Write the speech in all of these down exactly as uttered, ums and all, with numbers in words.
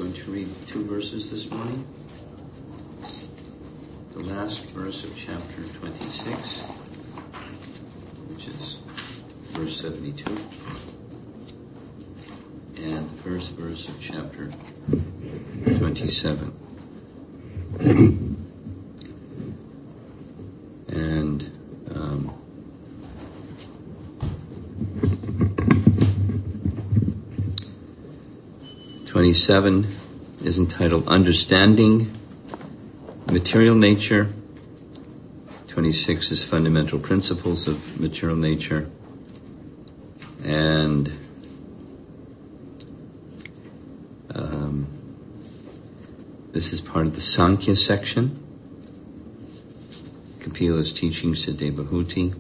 going to read two verses this morning. The last verse of chapter twenty-six, which is verse seventy-two, and the first verse of chapter twenty-seven. And um, twenty-seven is entitled Understanding Material Nature. twenty-six is Fundamental Principles of Material Nature. And um, this is part of the Sankhya section. Kapila's teachings to Devahuti.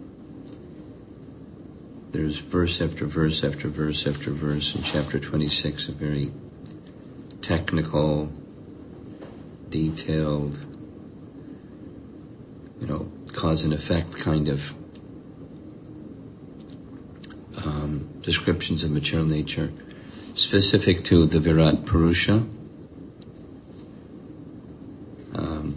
There's verse after verse after verse after verse in chapter twenty-six, a very technical, detailed, you know, cause and effect kind of um, descriptions of material nature, specific to the Virat Purusha. Um,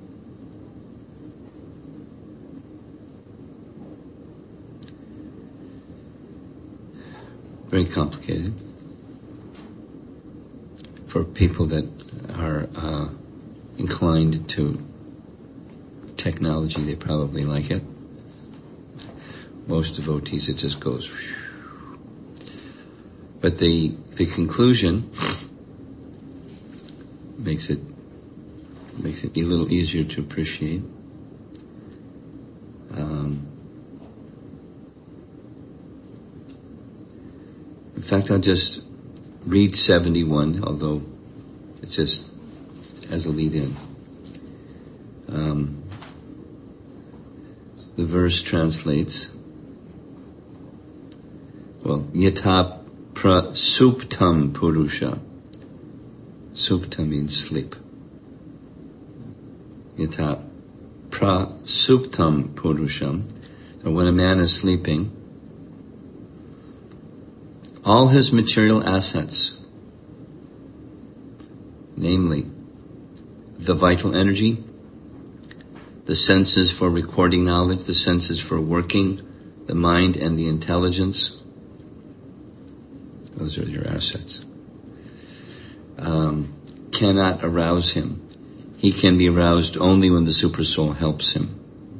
very complicated. For people that are uh, inclined to technology, they probably like it. Most devotees, it just goes. But the the conclusion makes it makes it a little easier to appreciate. Um, in fact, I'll just read seventy-one, although it's just as a lead-in. Um, the verse translates, well, yata prasuptam purusha. Supta means sleep. Yata prasuptam purusham. So when a man is sleeping, all his material assets, namely the vital energy, the senses for recording knowledge, the senses for working, the mind and the intelligence, those are your assets, um, cannot arouse him. He can be aroused only when the Supersoul helps him.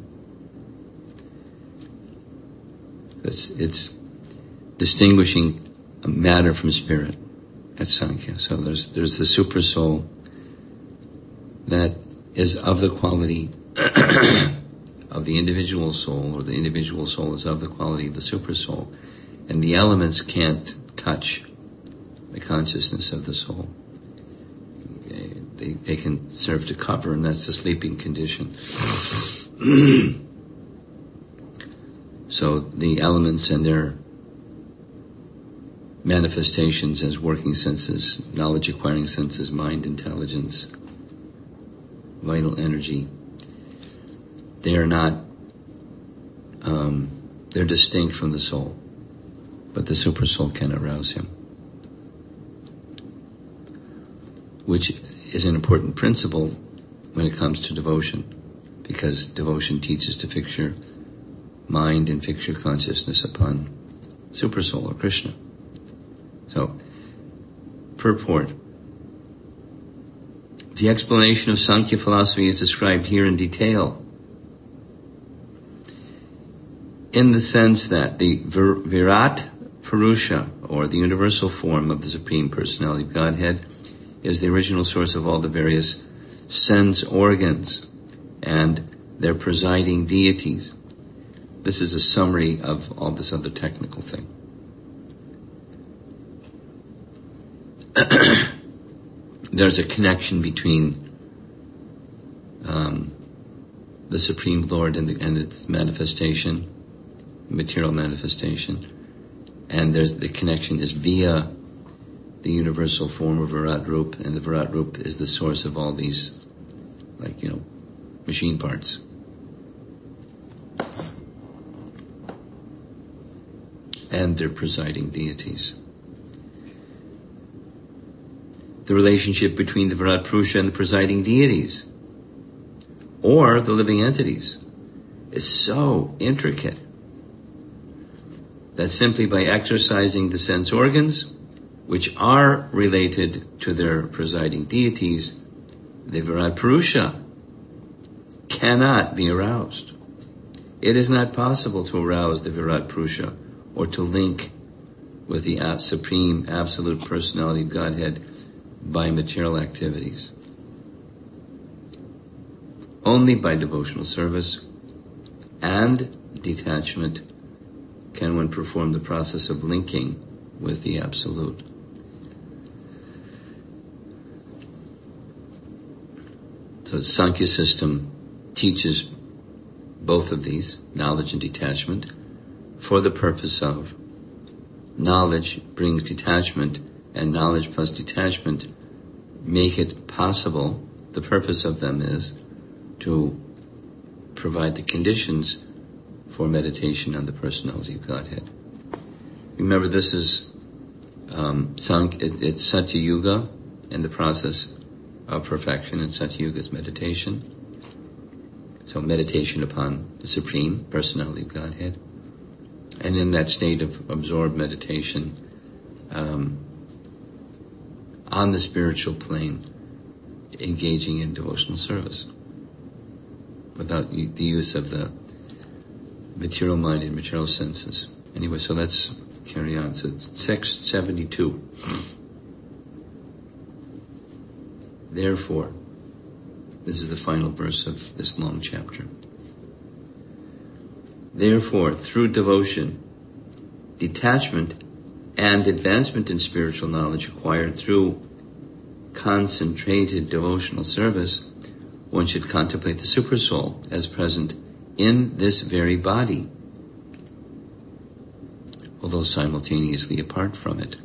It's, it's distinguishing matter from spirit at Sankhya. So there's there's the super soul that is of the quality of the individual soul, or the individual soul is of the quality of the super soul, and the elements can't touch the consciousness of the soul. They they can serve to cover, and that's the sleeping condition. So the elements and their manifestations as working senses, knowledge acquiring senses, mind, intelligence, vital energy, they are not, um, they're distinct from the soul, but the super soul can arouse him, which is an important principle when it comes to devotion, because devotion teaches to fix your mind and fix your consciousness upon super soul or Krishna. So, purport. The explanation of Sankhya philosophy is described here in detail, in the sense that the Vir- Virat Purusha, or the universal form of the Supreme Personality of Godhead, is the original source of all the various sense organs and their presiding deities. This is a summary of all this other technical thing. There's a connection between um, the Supreme Lord and, the, and its manifestation, material manifestation, and there's the connection is via the universal form of Virat Rup, and the Virat Rup is the source of all these, like, you know, machine parts. And their presiding deities. the relationship between the Virat Purusha and the presiding deities or the living entities is so intricate that simply by exercising the sense organs, which are related to their presiding deities, the Virat Purusha cannot be aroused. It is not possible to arouse the Virat Purusha or to link with the Supreme Absolute Personality of Godhead by material activities. Only by devotional service and detachment can one perform the process of linking with the Absolute. So the Sankhya system teaches both of these, knowledge and detachment, for the purpose of knowledge brings detachment, and knowledge plus detachment make it possible. The purpose of them is to provide the conditions for meditation on the personality of Godhead. Remember, this is um, Sankhya, it, it's Satya Yuga and the process of perfection, and Satya Yuga is meditation. So meditation upon the Supreme Personality of Godhead. And in that state of absorbed meditation, um, on the spiritual plane, engaging in devotional service without the use of the material mind and material senses. Anyway, so let's carry on. So text seventy-two. Therefore, this is the final verse of this long chapter. Therefore, through devotion, detachment, and advancement in spiritual knowledge acquired through concentrated devotional service, one should contemplate the Supersoul as present in this very body, although simultaneously apart from it.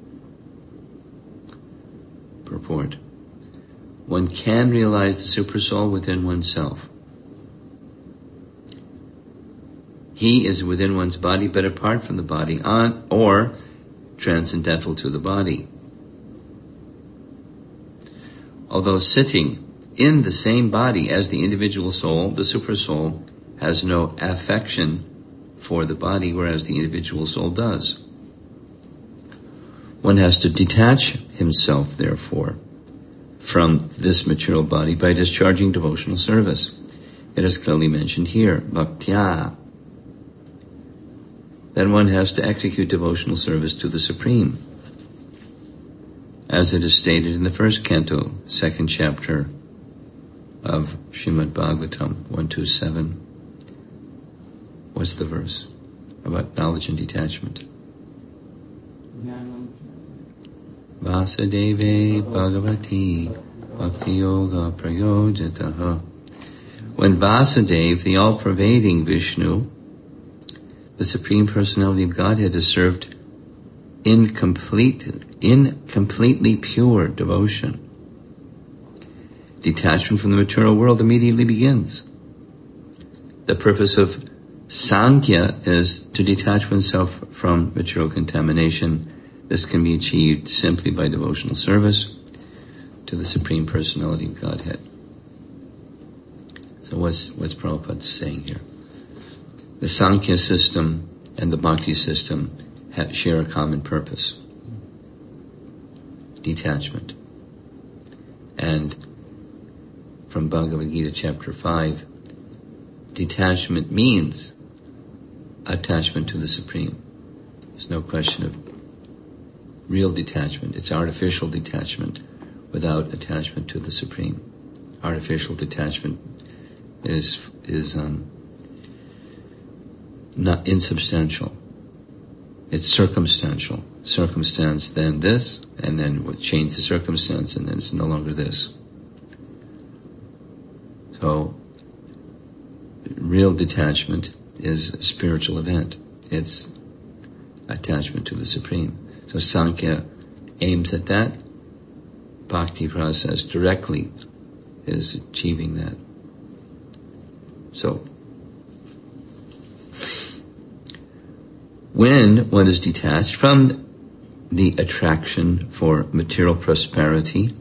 Purport. One can realize the Supersoul within oneself. He is within one's body, but apart from the body, on or transcendental to the body. Although sitting in the same body as the individual soul, the Supersoul has no affection for the body, whereas the individual soul does. One has to detach himself, therefore, from this material body by discharging devotional service. It is clearly mentioned here, bhaktya. Then one has to execute devotional service to the Supreme, as it is stated in the first canto, second chapter of Srimad Bhagavatam, one twenty-seven. What's the verse? About knowledge and detachment. Vasudeve Bhagavati Bhakti Yoga Prayojataha. When Vasudeva, the all-pervading Vishnu, the Supreme Personality of Godhead, is served in complete, in completely pure devotion, detachment from the material world immediately begins. The purpose of Sankhya is to detach oneself from material contamination. This can be achieved simply by devotional service to the Supreme Personality of Godhead. So what's, what's Prabhupada saying here? The Sankhya system and the Bhakti system have, share a common purpose. Detachment. And from Bhagavad Gita chapter five, detachment means attachment to the Supreme. There's no question of real detachment. It's artificial detachment without attachment to the Supreme. Artificial detachment is is um, not insubstantial. It's circumstantial. Circumstance, then this, and then we'll change the circumstance, and then it's no longer this. So, real detachment is a spiritual event. It's attachment to the Supreme. So Sankhya aims at that. Bhakti process directly is achieving that. So, when one is detached from the attraction for material prosperity,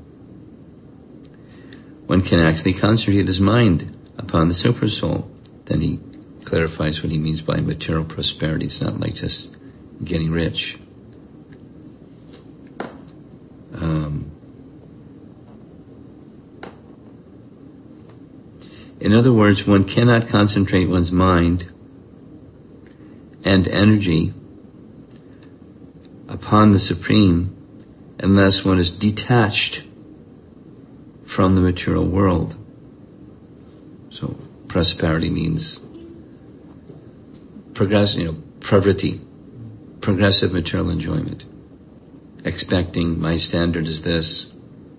one can actually concentrate his mind upon the Supersoul. Then he clarifies what he means by material prosperity. It's not like just getting rich. Um, in other words, one cannot concentrate one's mind and energy upon the Supreme unless one is detached from the material world. So prosperity means progressive, you know, pravriti, progressive material enjoyment. Expecting my standard is this,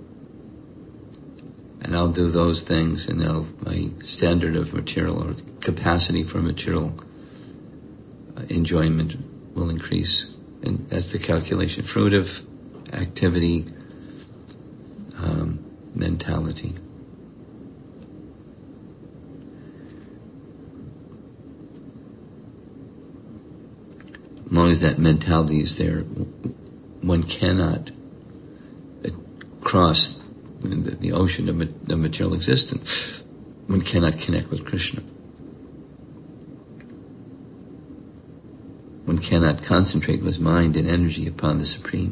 and I'll do those things, and now my standard of material or capacity for material enjoyment will increase. And that's the calculation, fruit of activity, um, mentality. As long as that mentality is there, one cannot cross the, the ocean of, ma- of material existence. One cannot connect with Krishna. One cannot concentrate one's mind and energy upon the Supreme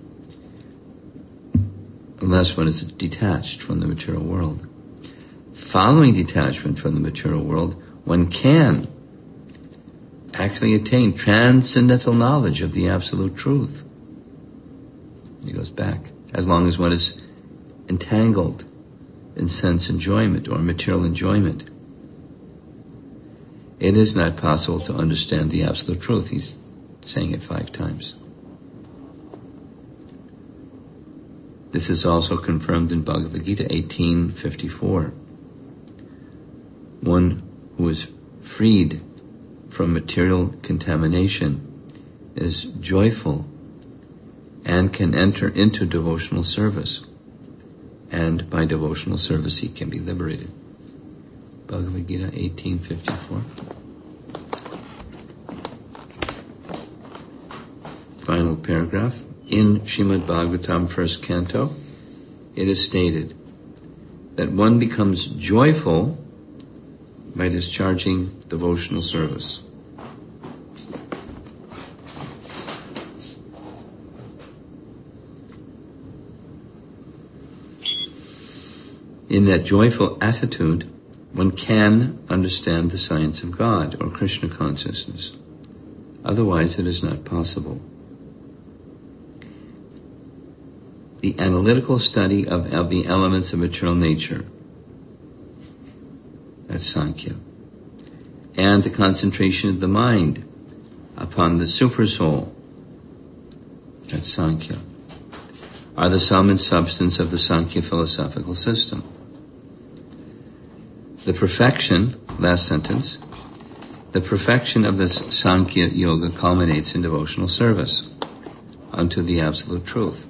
unless one is detached from the material world. Following detachment from the material world, one can actually attain transcendental knowledge of the absolute truth. He goes back. As long as one is entangled in sense enjoyment or material enjoyment, it is not possible to understand the absolute truth. He's saying it five times. This is also confirmed in Bhagavad Gita eighteen fifty-four. One who is freed from material contamination is joyful and can enter into devotional service. And by devotional service he can be liberated. Bhagavad Gita eighteen fifty-four. Final paragraph. In Srimad Bhagavatam, first canto, it is stated that one becomes joyful by discharging devotional service. In that joyful attitude, one can understand the science of God or Krishna consciousness. Otherwise, it is not possible. The analytical study of, of the elements of material nature, that's Sankhya, and the concentration of the mind upon the Supersoul, that's Sankhya, are the sum and substance of the Sankhya philosophical system. The perfection, last sentence, the perfection of this Sankhya yoga culminates in devotional service unto the absolute truth.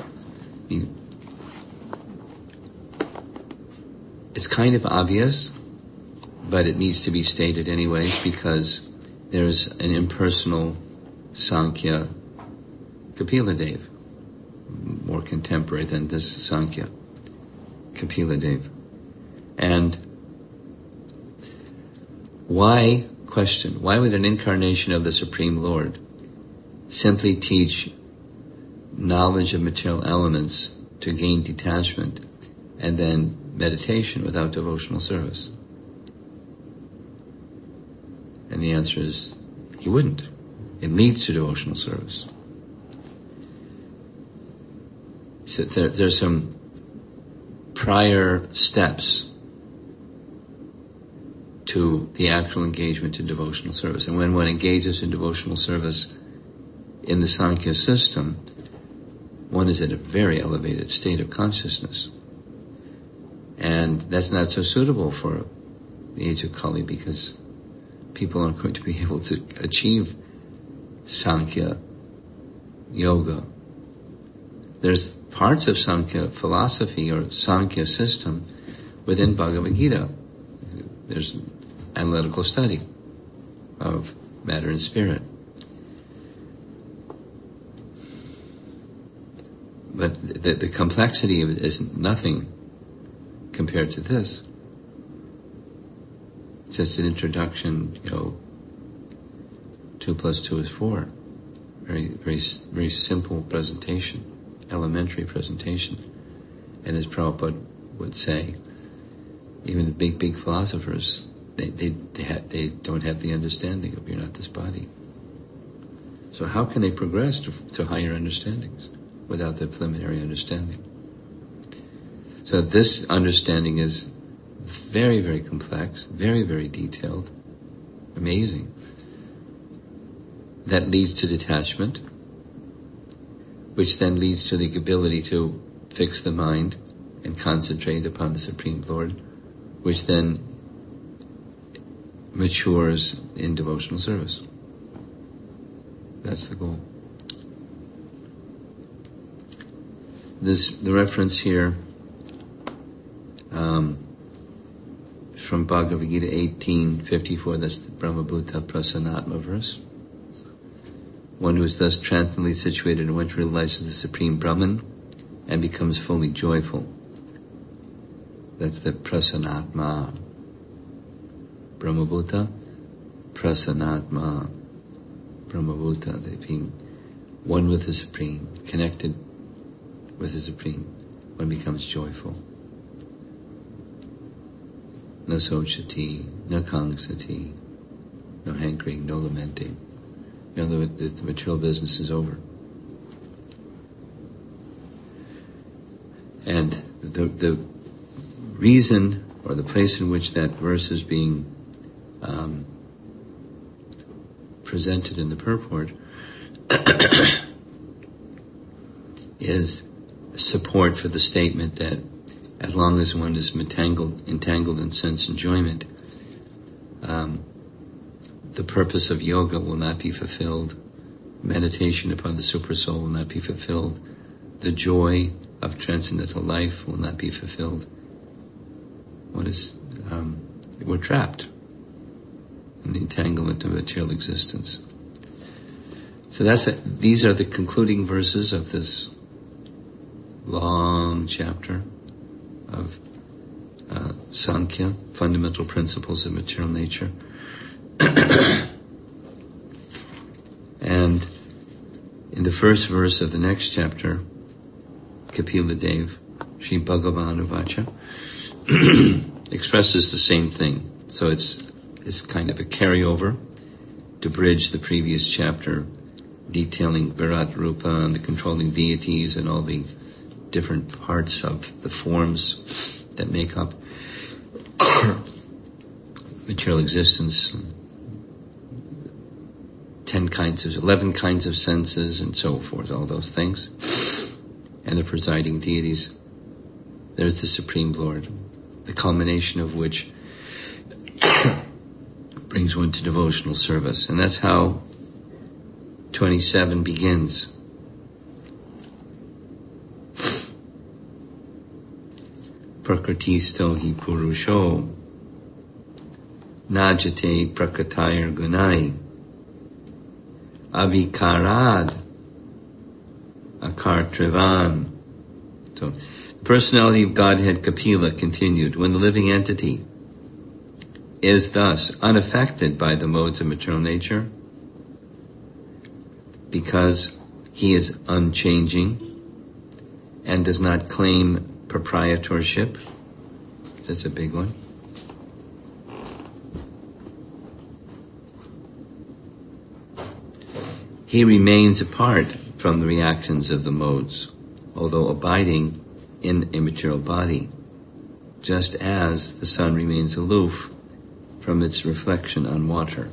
It's kind of obvious, but it needs to be stated anyway because there's an impersonal Sankhya Kapila Dev, more contemporary than this Sankhya Kapila Dev. And why, question, why would an incarnation of the Supreme Lord simply teach knowledge of material elements to gain detachment and then meditation without devotional service? And the answer is, he wouldn't. It leads to devotional service. So there, there's some prior steps to the actual engagement in devotional service. And when one engages in devotional service in the Sankhya system, one is at a very elevated state of consciousness. And that's not so suitable for the age of Kali because people aren't going to be able to achieve Sankhya yoga. There's parts of Sankhya philosophy or Sankhya system within Bhagavad Gita. There's analytical study of matter and spirit. but the, the complexity of it is nothing compared to this. It's just an introduction, you know, two plus two is four. Very, very, very simple presentation, elementary presentation. And as Prabhupada would say, even the big, big philosophers, they they they, ha- they don't have the understanding of you're not this body. So how can they progress to, to higher understandings without the preliminary understanding? So this understanding is very, very complex, very, very detailed, amazing. That leads to detachment, which then leads to the ability to fix the mind and concentrate upon the Supreme Lord, which then matures in devotional service. That's the goal. This the reference here um, from Bhagavad Gita eighteen fifty-four. That's the Brahmabhuta Prasanatma verse. One who is thus transcendently situated and one who realizes the Supreme Brahman and becomes fully joyful. That's the Prasanatma. Brahmabhuta Prasanatma. Brahmabhuta, they being one with the Supreme, connected with the Supreme, one becomes joyful. No sochati, no kangsati, no hankering, no lamenting. You know, the, the, the material business is over. And the the reason or the place in which that verse is being um, presented in the purport is support for the statement that as long as one is entangled, entangled in sense enjoyment, um, the purpose of yoga will not be fulfilled. Meditation upon the Supersoul will not be fulfilled. The joy of transcendental life will not be fulfilled. What is, um, we're trapped in the entanglement of material existence. So that's a, these are the concluding verses of this long chapter of uh, Sankhya, Fundamental Principles of Material Nature. And in the first verse of the next chapter, Kapila Dev, Sri Bhagavan Vacha, expresses the same thing. So it's it's kind of a carryover to bridge the previous chapter, detailing Virat Rupa and the controlling deities and all the different parts of the forms that make up material existence. Ten kinds of, eleven kinds of senses and so forth, all those things. And the presiding deities. There's the Supreme Lord, the culmination of which brings one to devotional service. And that's how twenty-seven begins. Prakritisto hi purusho najate prakritayar gunai avikarad akartrivan. So, the personality of Godhead Kapila continued. When the living entity is thus unaffected by the modes of material nature, because he is unchanging and does not claim proprietorship, that's a big one. He remains apart from the reactions of the modes, although abiding in a material body, just as the sun remains aloof from its reflection on water.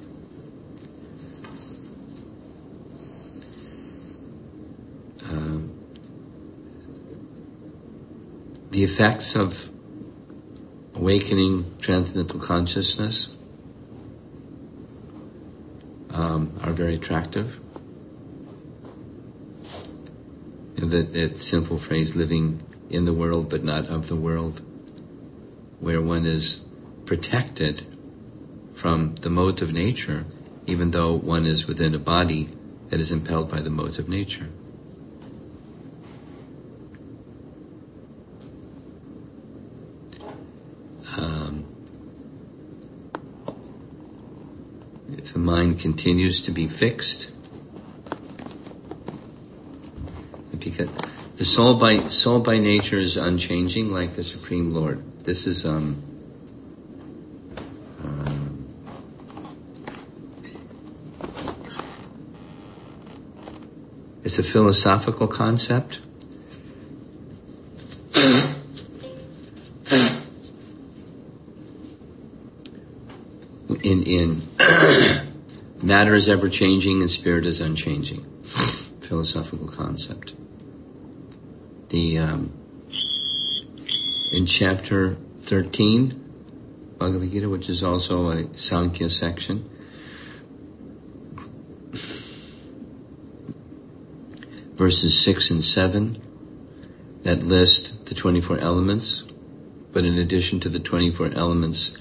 Uh, the effects of awakening transcendental consciousness um, are very attractive. That, that simple phrase, living in the world but not of the world, where one is protected from the modes of nature, even though one is within a body that is impelled by the modes of nature. if the mind continues to be fixed, because the soul by soul by nature is unchanging, like the Supreme Lord. This is um, uh, it's a philosophical concept. In in matter is ever changing and spirit is unchanging. Philosophical concept. The um, in chapter thirteen, Bhagavad Gita, which is also a Sankhya section, verses six and seven, that list the twenty-four elements, but in addition to the twenty-four elements,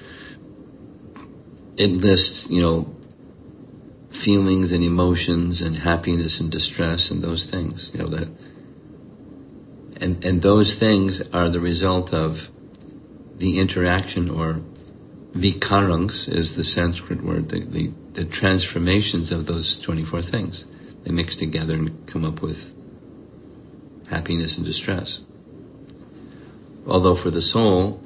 it lists, you know, feelings and emotions and happiness and distress and those things, you know, that, and, and those things are the result of the interaction, or vikarangs is the Sanskrit word, the, the, the transformations of those twenty-four things. They mix together and come up with happiness and distress. Although for the soul,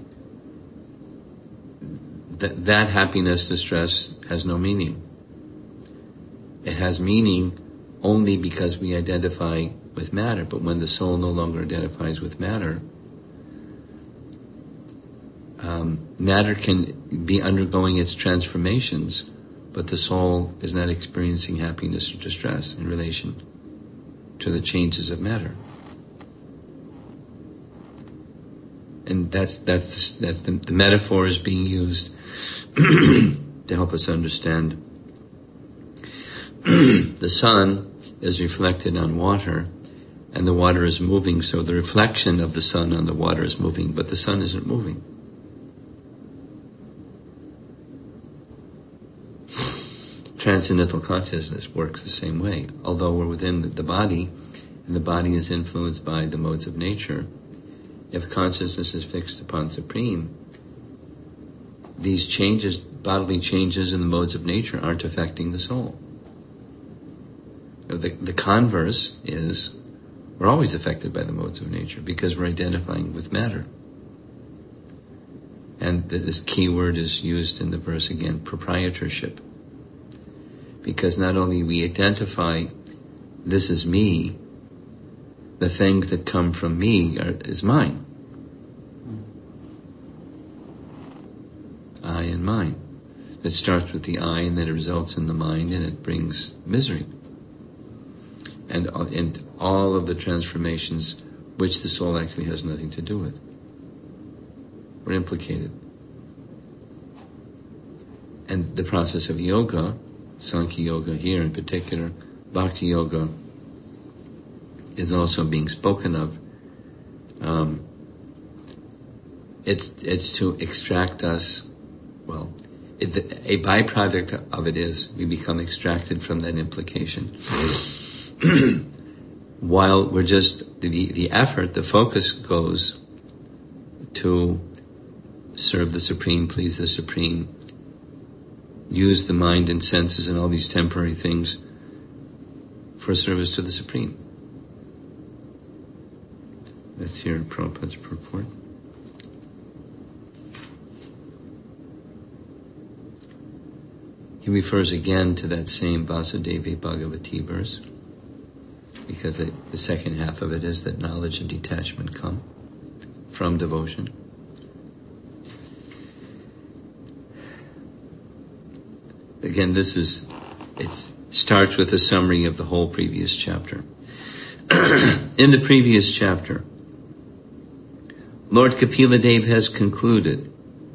That, that happiness, distress has no meaning. It has meaning only because we identify with matter. But when the soul no longer identifies with matter, um, matter can be undergoing its transformations, but the soul is not experiencing happiness or distress in relation to the changes of matter. And that's that's that's the, the metaphor is being used to help us understand. The sun is reflected on water, and the water is moving, so the reflection of the sun on the water is moving, but the sun isn't moving. Transcendental consciousness works the same way. Although we're within the, the body, and the body is influenced by the modes of nature, if consciousness is fixed upon Supreme, these changes, bodily changes in the modes of nature, aren't affecting the soul. The, the converse is, we're always affected by the modes of nature because we're identifying with matter. And this key word is used in the verse again, proprietorship. Because not only we identify, this is me, the things that come from me are, is mine. I and mine. It starts with the I, and then it results in the mind, and it brings misery. And, and all of the transformations which the soul actually has nothing to do with. We're implicated. And the process of yoga, Sankhya Yoga here in particular, Bhakti Yoga, is also being spoken of. Um, it's it's to extract us. Well, it, a byproduct of it is we become extracted from that implication. While we're just the the effort, the focus goes to serve the Supreme, please the Supreme, use the mind and senses and all these temporary things for service to the Supreme. Let's hear Prabhupada's purport. He refers again to that same Vasudevi Bhagavati verse, because the, the second half of it is that knowledge and detachment come from devotion. Again, this is, it starts with a summary of the whole previous chapter. In the previous chapter, Lord Kapila Dev has concluded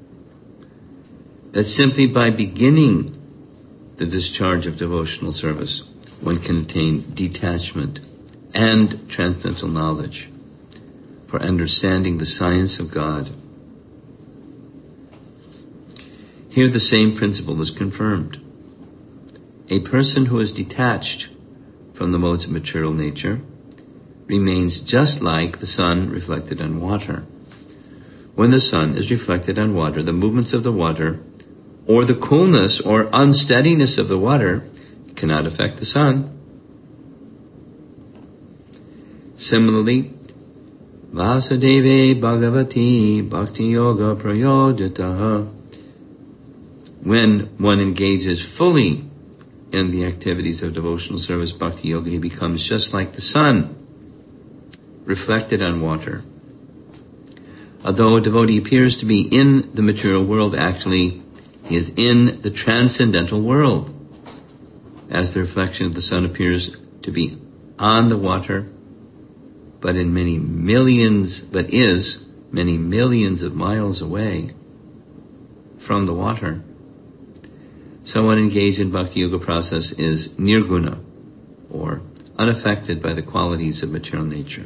that simply by beginning the discharge of devotional service, one can attain detachment and transcendental knowledge for understanding the science of God. Here the same principle is confirmed. A person who is detached from the modes of material nature remains just like the sun reflected on water. When the sun is reflected on water, the movements of the water or the coolness or unsteadiness of the water cannot affect the sun. Similarly, Vasudeve Bhagavati Bhakti Yoga Prayodhitaha. When one engages fully in the activities of devotional service, Bhakti Yoga, he becomes just like the sun, reflected on water. Although a devotee appears to be in the material world, actually he is in the transcendental world, as the reflection of the sun appears to be on the water, but in many millions, but is many millions of miles away from the water. Someone engaged in Bhakti Yoga process is nirguna, or unaffected by the qualities of material nature.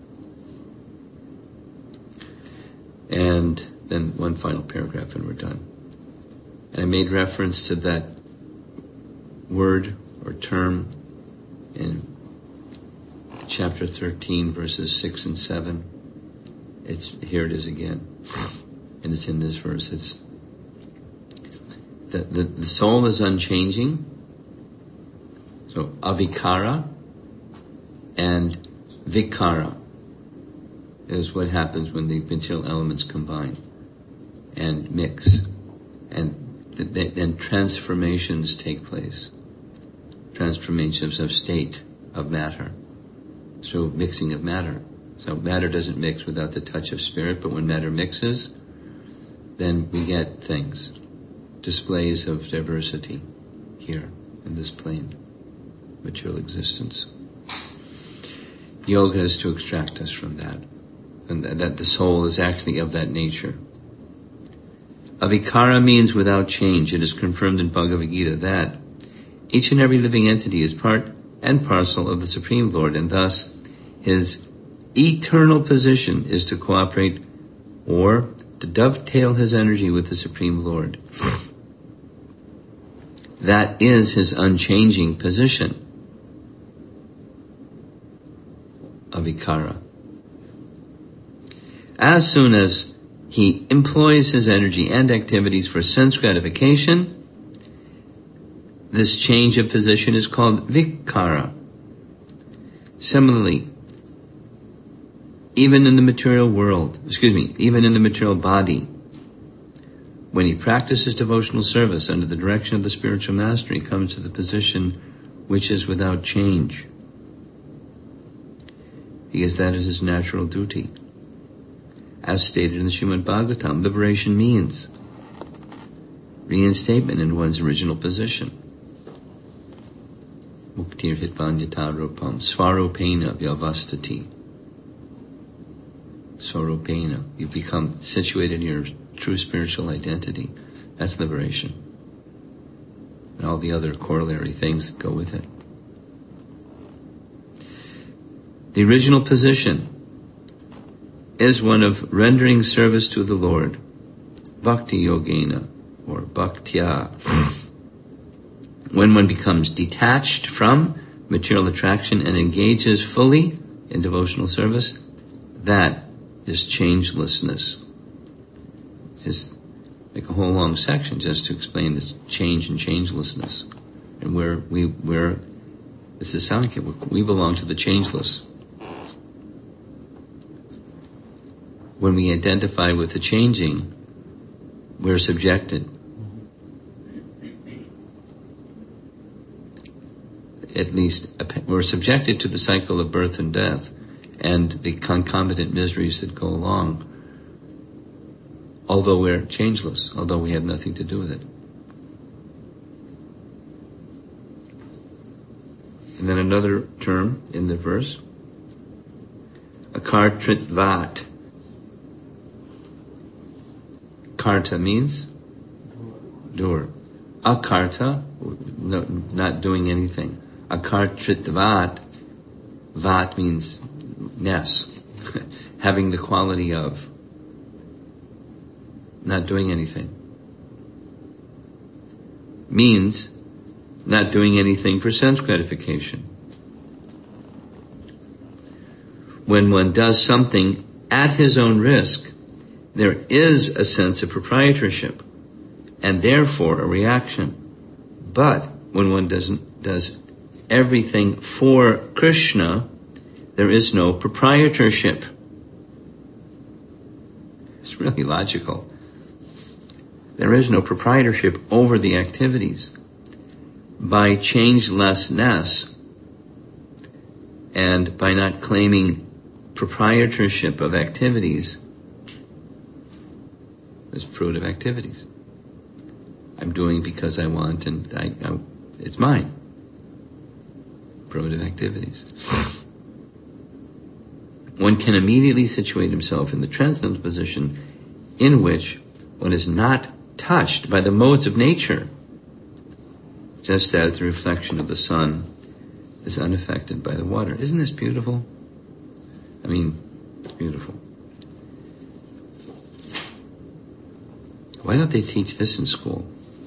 And then one final paragraph and we're done. And I made reference to that word or term in chapter thirteen, verses six and seven. It's, here it is again. And it's in this verse. It's the, the, the soul is unchanging. So avikara and vikara is what happens when the material elements combine and mix. And th- th- then transformations take place. Transformations of state, of matter. Through mixing of matter. So matter doesn't mix without the touch of spirit, but when matter mixes, then we get things. Displays of diversity here in this plane. Material existence. Yoga is to extract us from that. And that the soul is actually of that nature. Avikara means without change. It is confirmed in Bhagavad Gita that each and every living entity is part and parcel of the Supreme Lord, and thus his eternal position is to cooperate or to dovetail his energy with the Supreme Lord. That is his unchanging position. Avikara. As soon as he employs his energy and activities for sense gratification, this change of position is called vikara. Similarly, even in the material world, excuse me, even in the material body, when he practices devotional service under the direction of the spiritual master, he comes to the position which is without change, because that is his natural duty. As stated in the Srimad Bhagavatam, liberation means reinstatement in one's original position. Muktir hitvanyata rupam svarupena vyavastati. Svarupena. You become situated in your true spiritual identity. That's liberation. And all the other corollary things that go with it. The original position is one of rendering service to the Lord, bhakti yogena, or bhaktya. When one becomes detached from material attraction and engages fully in devotional service, that is changelessness. Just like a whole long section just to explain this change and changelessness. And where we, where, this is Sankhya, we belong to the changeless. When we identify with the changing, we're subjected. At least, we're subjected to the cycle of birth and death and the concomitant miseries that go along, although we're changeless, although we have nothing to do with it. And then another term in the verse, akartritvat. Karta means doer. Akarta, no, not doing anything. Akartritvat, vat means ness, having the quality of not doing anything. Means not doing anything for sense gratification. When one does something at his own risk, there is a sense of proprietorship, and therefore a reaction. But when one doesn't does everything for Krishna, there is no proprietorship. It's really logical. There is no proprietorship over the activities. By changelessness and by not claiming proprietorship of activities, there's fruit of activities. I'm doing because I want, and I, I, it's mine. Fruit of activities. One can immediately situate himself in the transcendental position in which one is not touched by the modes of nature, just as the reflection of the sun is unaffected by the water. Isn't this beautiful? I mean, it's beautiful. Why don't they teach this in school?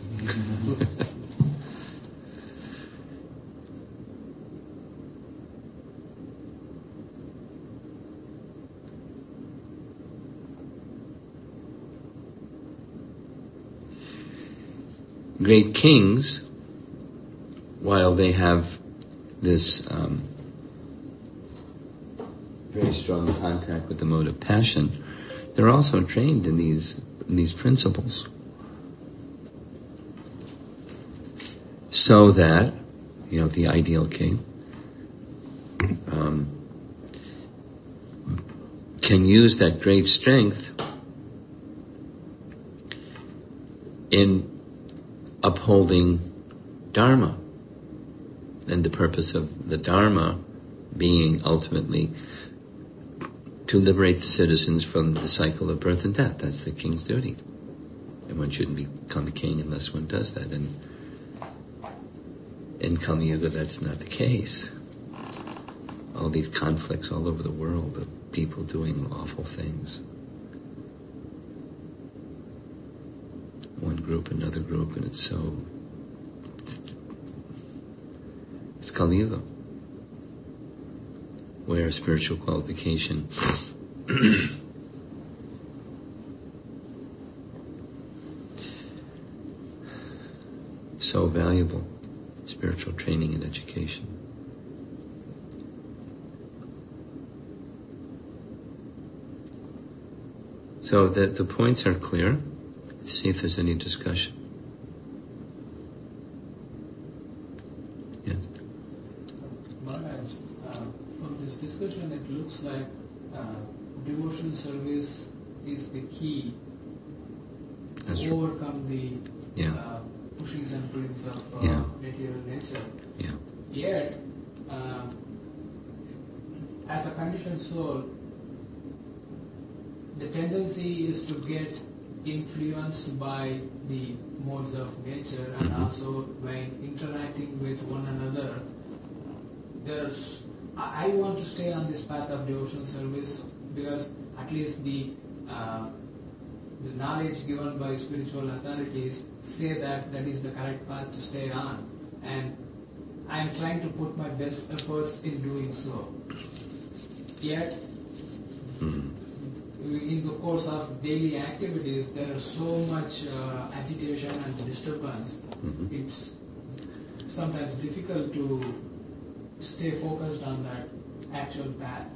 Great kings, while they have this um, very strong contact with the mode of passion, they're also trained in these in these principles, so that, you know, the ideal king um, can use that great strength in upholding Dharma, and the purpose of the Dharma being ultimately to liberate the citizens from the cycle of birth and death. That's the king's duty. And one shouldn't become a king unless one does that. And in Kali Yuga, that's not the case. All these conflicts all over the world of people doing awful things. One group, another group, and it's so... It's, it's Kali Yuga, where spiritual qualification so valuable, spiritual training and education. So that the points are clear. See if there's any discussion. Yes. Maharaj, uh, from this discussion, it looks like uh, devotional service is the key That's to true. overcome the Yeah. uh, pushings and pullings of uh, Yeah. material nature. Yeah. Yet, uh, as a conditioned soul, the tendency is to get influenced by the modes of nature, and Mhm. also when interacting with one another, there's I I want to stay on this path of devotional service because at least the uh, the knowledge given by spiritual authorities say that that is the correct path to stay on, and I am trying to put my best efforts in doing so. Yet, Mm-hmm. in the course of daily activities, there is so much uh, agitation and disturbance. Mm-hmm. It's sometimes difficult to stay focused on that actual path.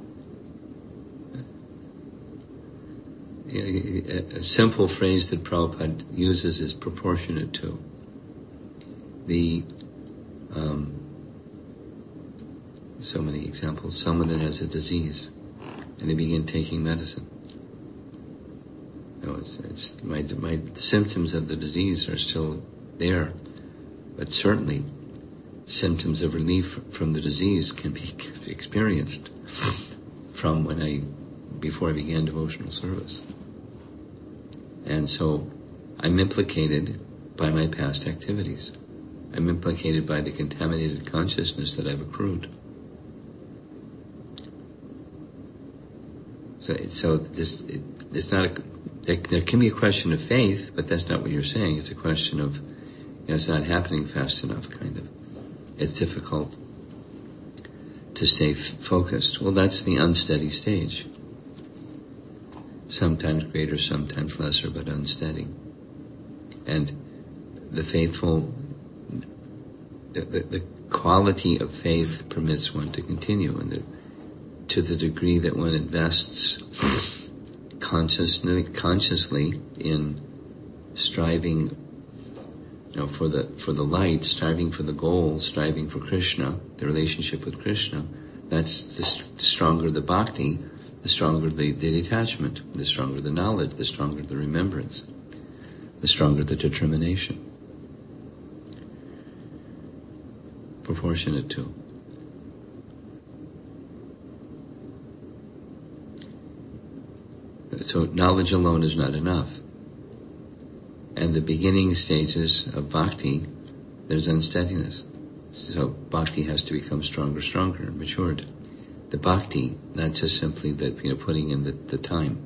A simple phrase that Prabhupada uses is proportionate to. The um, so many examples. Someone that has a disease, and they begin taking medicine. No, it's, it's my my the symptoms of the disease are still there, but certainly symptoms of relief from the disease can be experienced from when I before I began devotional service. And so I'm implicated by my past activities. I'm implicated by the contaminated consciousness that I've accrued. So, so this it, it's not a, there, there can be a question of faith, but that's not what you're saying. It's a question of, you know, it's not happening fast enough, kind of. It's difficult to stay f- focused. Well, that's the unsteady stage. Sometimes greater, sometimes lesser, but unsteady. And the faithful, the, the, the quality of faith permits one to continue, and the, to the degree that one invests consciously, consciously in striving, you know, for the for the light, striving for the goal, striving for Krishna, the relationship with Krishna. That's the stronger the bhakti, the stronger the, the detachment, the stronger the knowledge, the stronger the remembrance, the stronger the determination. Proportionate to. So knowledge alone is not enough. And the beginning stages of bhakti, there's unsteadiness. So bhakti has to become stronger, stronger, matured. The bhakti, not just simply the, you know, putting in the, the time.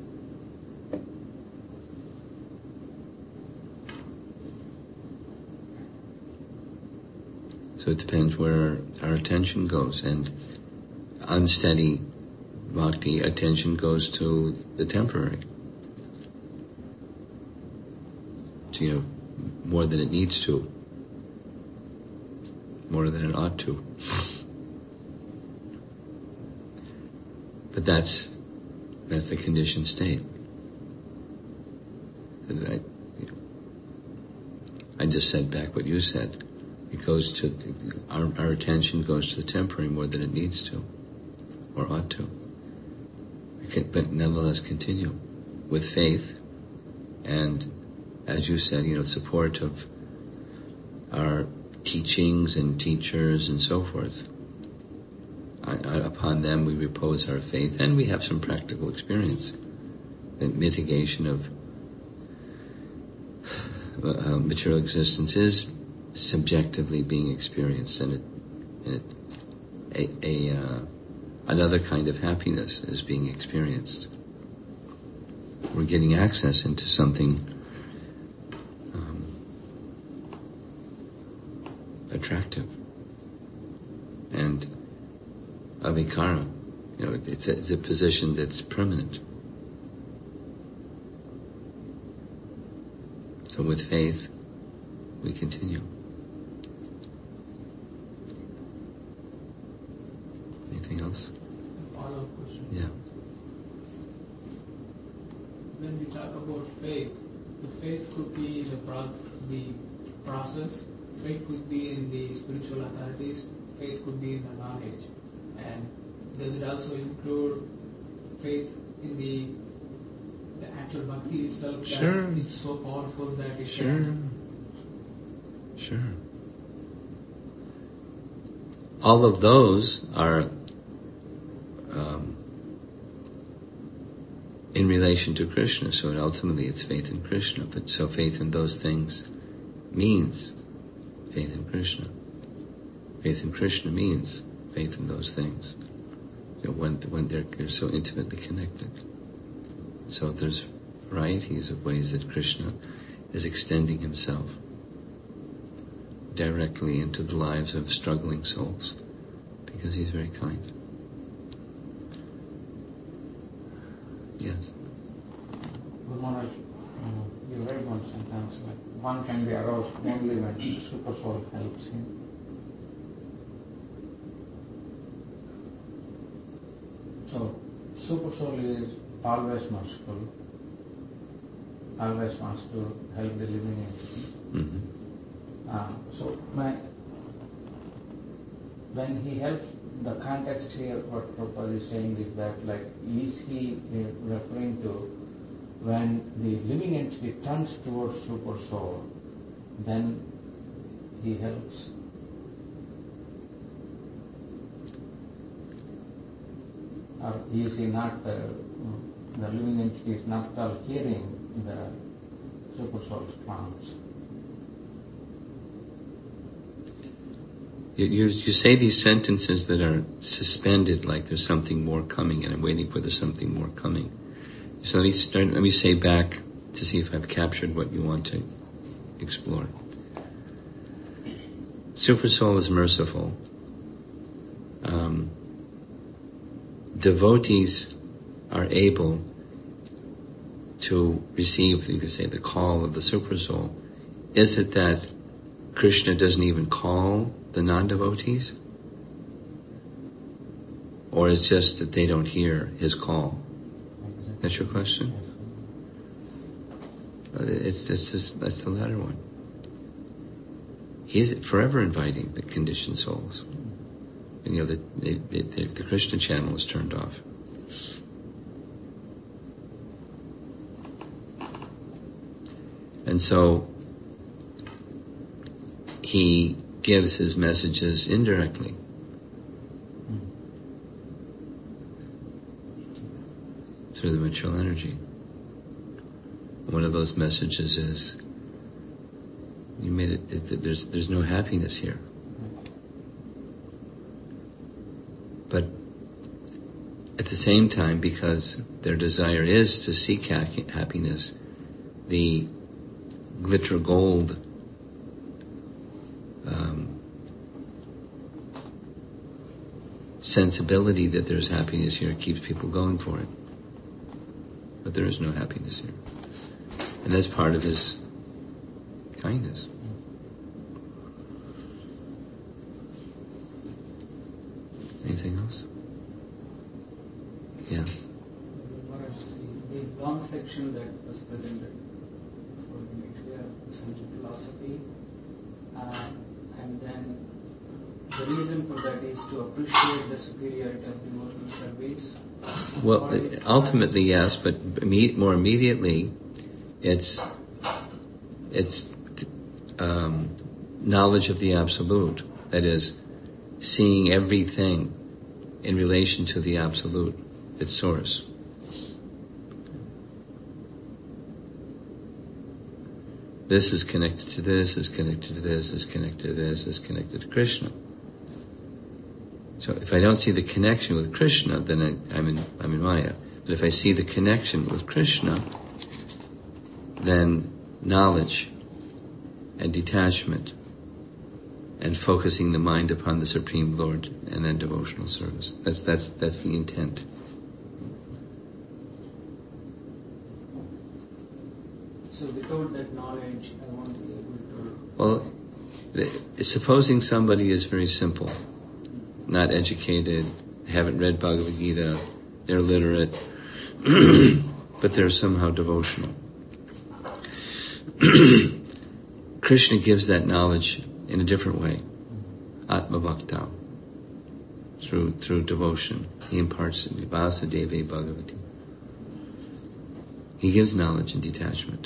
So it depends where our attention goes, and unsteady bhakti, attention goes to the temporary. So, you know, more than it needs to, more than it ought to. But that's that's the conditioned state. I, you know, I just said back what you said. It goes to, our, our attention goes to the temporary more than it needs to, or ought to. Can, but nevertheless continue with faith, and as you said, you know, support of our teachings and teachers and so forth. I, I, upon them we repose our faith, and we have some practical experience. The mitigation of uh, material existence is subjectively being experienced, and it, and it a, a uh, another kind of happiness is being experienced. We're getting access into something um, attractive and avikara. You know, it's a, it's a position that's permanent. So with faith, we continue. Anything else? Follow-up question. Yeah. When we talk about faith, the faith could be the process, the process. Faith could be in the spiritual authorities. Faith could be in the knowledge. And does it also include faith in the the actual bhakti itself? Sure. That it's so powerful that it Sure. can. Sure. All of those are um, in relation to Krishna, so ultimately it's faith in Krishna. But so faith in those things means faith in Krishna. Faith in Krishna means faith in those things. You know, when when they're they're so intimately connected. So there's varieties of ways that Krishna is extending himself directly into the lives of struggling souls, because he's very kind. Yes. Guru Maharaj, uh, you read one sentence like one can be aroused only when the super soul helps him. So super soul is always merciful, always wants to help the living entity. Mm-hmm. Uh, so my, when he helps, the context here, what Prabhupada is saying is that, like, is he uh, referring to when the living entity turns towards super soul, then he helps? Or is he not, uh, the living entity is not at all hearing the super soul's plans? You, you, you say these sentences that are suspended, like there's something more coming, and I'm waiting for there's something more coming. So let me start, let me say back to see if I've captured what you want to explore. Super Soul is merciful. Um, devotees are able to receive, you could say, the call of the Super Soul is it that Krishna doesn't even call the non-devotees? Or it's just that they don't hear his call? That's your question? It's, it's just, that's the latter one. He's forever inviting the conditioned souls. And, you know, the, the, the, the Krishna channel is turned off. And so he gives his messages indirectly. Through the material energy. One of those messages is, you made it, it, there's, there's no happiness here. But at the same time, because their desire is to seek ha- happiness, the glitter gold um, sensibility that there's happiness here keeps people going for it. But there is no happiness here. And that's part of his kindness. Anything else? Yeah. The long section that was presented for the material essential philosophy, uh, and then the reason for that is to appreciate the superiority of devotional service. Well, ultimately, yes, but more immediately, it's it's um, knowledge of the absolute. That is, seeing everything in relation to the absolute, its source. This is connected to this, is connected to this, is connected to this, is connected to Krishna. So if I don't see the connection with Krishna, then I, I'm in I'm in Maya. But if I see the connection with Krishna, then knowledge and detachment and focusing the mind upon the Supreme Lord, and then devotional service. That's that's that's the intent. So without that knowledge, I won't be able to... Well, the, supposing somebody is very simple, not educated, haven't read Bhagavad Gita, they're literate, but they're somehow devotional. Krishna gives that knowledge in a different way. Atma Bhakta. Through through devotion. He imparts it. Vasudeva Bhagavati. He gives knowledge and detachment.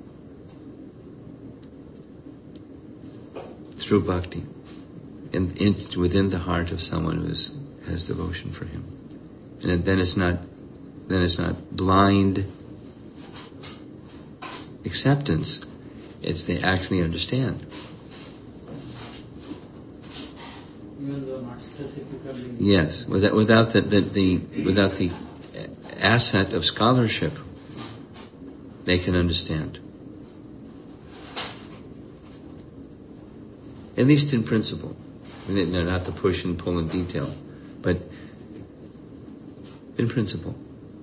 Through bhakti. In, in, within the heart of someone who is, has devotion for him. And then it's not then it's not blind acceptance. It's they actually understand. Even though not specifically... Yes, without, without the, the, the without the asset of scholarship, they can understand. At least in principle. I mean, no, not the push and pull in detail, but in principle.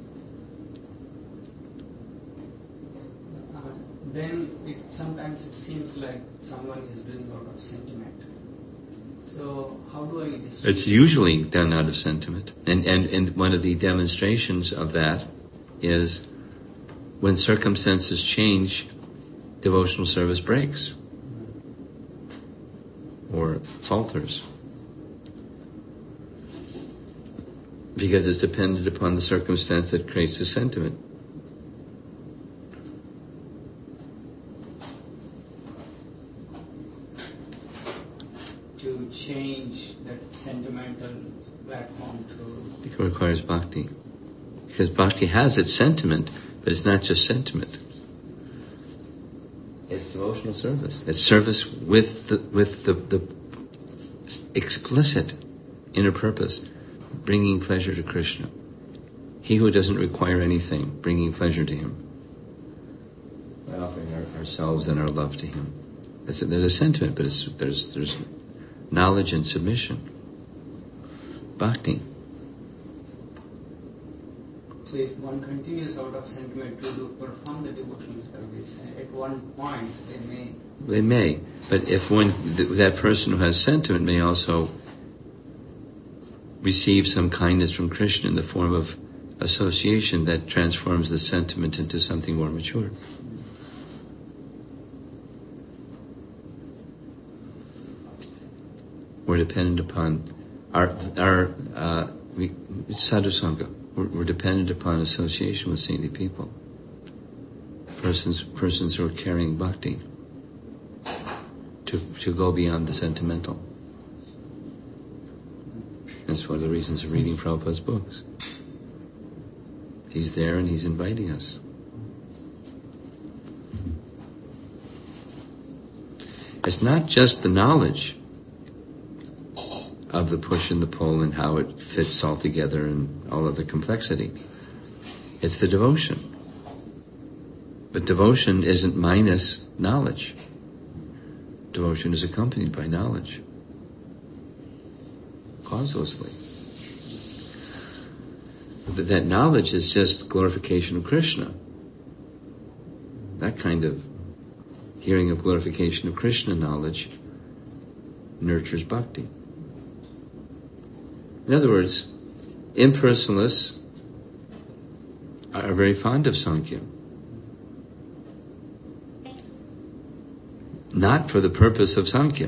Uh, then it, sometimes it seems like someone is doing out of sentiment. So how do I distinguish? It's usually done out of sentiment. And, and, and one of the demonstrations of that is when circumstances change, devotional service breaks or falters. Because it's dependent upon the circumstance that creates the sentiment. To change that sentimental platform to... It requires bhakti. Because bhakti has its sentiment, but it's not just sentiment. It's devotional service. It's service with the, with the, the explicit inner purpose, bringing pleasure to Krishna. He who doesn't require anything, bringing pleasure to him. By offering our, ourselves and our love to him. That's a, there's a sentiment, but it's, there's there's knowledge and submission. Bhakti. So if one continues out of sentiment to do perform the devotional service, at one point they may. They may, but if one th- that person who has sentiment may also receive some kindness from Krishna in the form of association that transforms the sentiment into something more mature. We're dependent upon our our uh, we, sadhu sangha. We're, we're dependent upon association with saintly people. Persons persons who are carrying bhakti to to go beyond the sentimental. That's one of the reasons of reading Prabhupada's books. He's there and he's inviting us. It's not just the knowledge of the push and the pull and how it fits all together and all of the complexity. It's the devotion. But devotion isn't minus knowledge. Devotion is accompanied by knowledge. Causelessly. That knowledge is just glorification of Krishna. That kind of hearing of glorification of Krishna knowledge nurtures bhakti. In other words, impersonalists are very fond of Sankhya. Not for the purpose of Sankhya.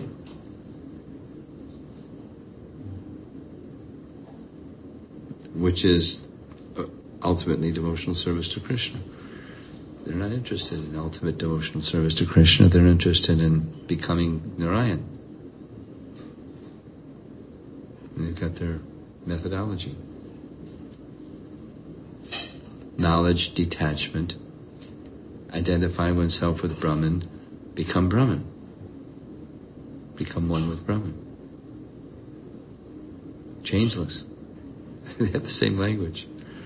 Which is ultimately devotional service to Krishna. They're not interested in ultimate devotional service to Krishna. They're interested in becoming Narayan. And they've got their methodology. Knowledge, detachment, identify oneself with Brahman, become Brahman. Become one with Brahman. Changeless. They have the same language.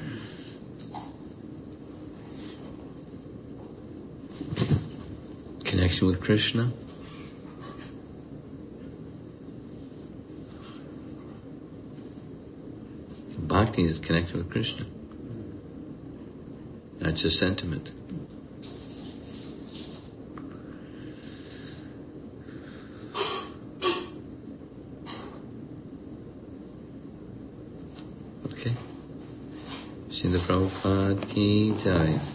Connection with Krishna. Bhakti is connection with Krishna. Not just sentiment. Okay. Srila Prabhupada ki jai.